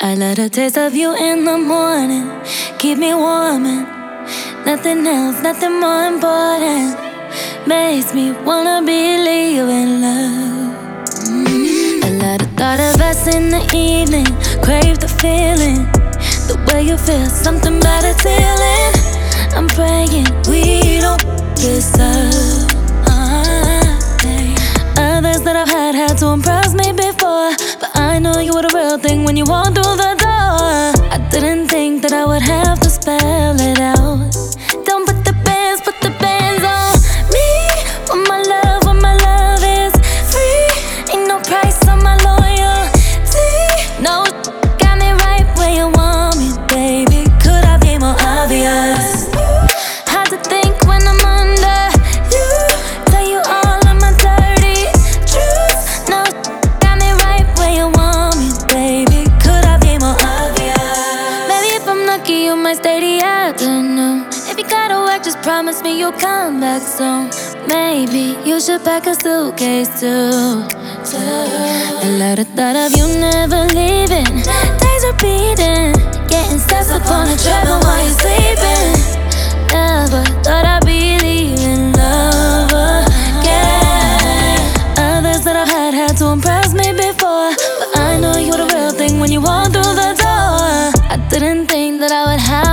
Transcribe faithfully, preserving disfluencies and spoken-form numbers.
I love the taste of you in the morning, keep me warm and nothing else, nothing more important makes me wanna believe in love. mm. I love the thought of us in the evening, crave the feeling, the way you feel, something about a feeling. I'm praying we don't kiss up. Others that I've had had to impress me before, but I know you were the real thing when you walked through the door. I didn't think that I would have to spell it out. Don't put the bands, put the bands on me. When my love, when my love is free, ain't no price on my loyalty. No, got me right where you want me, baby. Could I be more obvious? Hard to think when I'm under you, tell you all of my dirty truths. No, got me right where you want me, baby. Could I be more obvious? Maybe if I'm lucky, you might stay the afternoon. If you gotta work, just promise me you'll come back soon. Maybe you should pack a suitcase too. I love the thought of you never leaving, days repeating, getting steps up on the treadmill while you're sleeping. Never thought I'd believe in love again. Others that I've had had to impress me before, but I know you're the real thing when you walk through the door. I didn't think that I would have